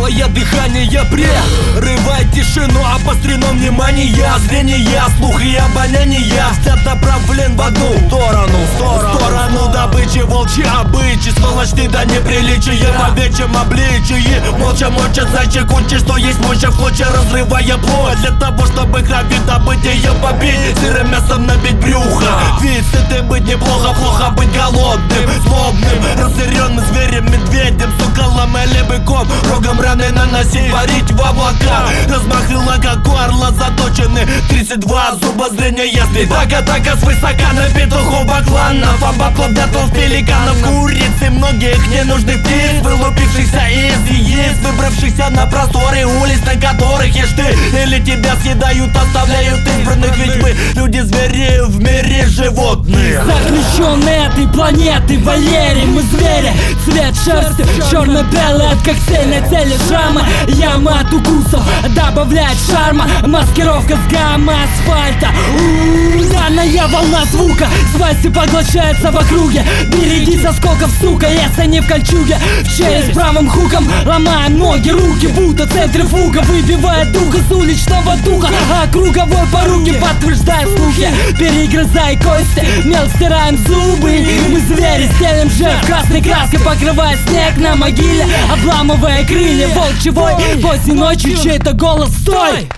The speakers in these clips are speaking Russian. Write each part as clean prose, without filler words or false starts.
Хриплое дыхание прерывает тишину. Обострено внимание, зрение, слух и обоняние. Взгляд направлен в одну сторону добычи, волчьи обычаи, сволочны до неприличия в овечьем обличии. Молча зайчик учит, что есть мощь в клочья, разрывая плоть для того, чтобы грабить добытие побить, сырым мясом набить брюхо. Ведь сытым быть неплохо, плохо быть голодным, злобным, разъяренным зверем, медведем, соколом или быком, рогом раны наносить, парить в облака. Размах крыла, как у орла заточены, 32 зуба зрения ясный. Атака свысока на петухов бакланов, обоплов дятлов, пеликанов, курицы, многих ненужных птиц, вылупившихся из яиц, выбравшихся на просторы улиц, на которых ешь ты, или тебя съедают, оставляют избранных. Ведь мы люди-звери в мире животных. Заключенные этой планеты Валерий, мы звери. Цвет шерсти черно-белый от когтей на теле шрамы, ямы от укусов добавляет шарма. Маскировка с гаммы асфальта, ударная волна звука, сваси поглощается в округе. Берегись осколков, сука, если не в кольчуге. В челюсть правым хуком ломаем ноги, руки, будто центрифуга выбивает дух из уличного духа, а круговой поруки подтверждает слухи. Перегрызай кости, мел стираем зубы. Мы звери, стелим жертв красной краской, покрывая снег на могиле, обламывая крылья волчевой. Поздней ночью чей-то голос: стой!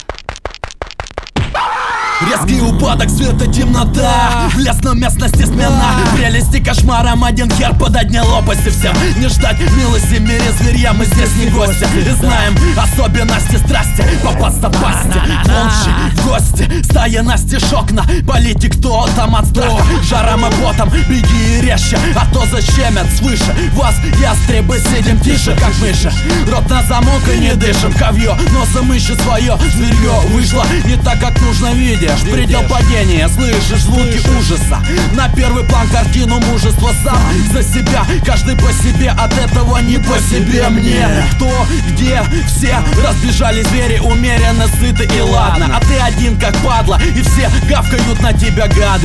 Резкий упадок света, темнота, в лесной местности смена. Прелести кошмаром один хер под одни лопасти. Всем не ждать милости, в мире зверья мы здесь не гости. И знаем особенности страсти, попасться в пасти. Волчи в гости, стая настежь окна, полите кто там от страха. Жаром и потом беги и резче, а то защемят свыше вас ястребы. Сидим тише, как мыши, рот на замок и не дышим. Ковье носом ищет свое, зверье вышло не так, как нужно, видишь. Предел падения, слышишь звуки ужаса. На первый план картину мужества. Сам за себя, каждый по себе, от этого не по себе мне. Кто, где, все разбежали звери, умеренно сыты и ладно. А ты один как падла, и все гавкают на тебя, гады.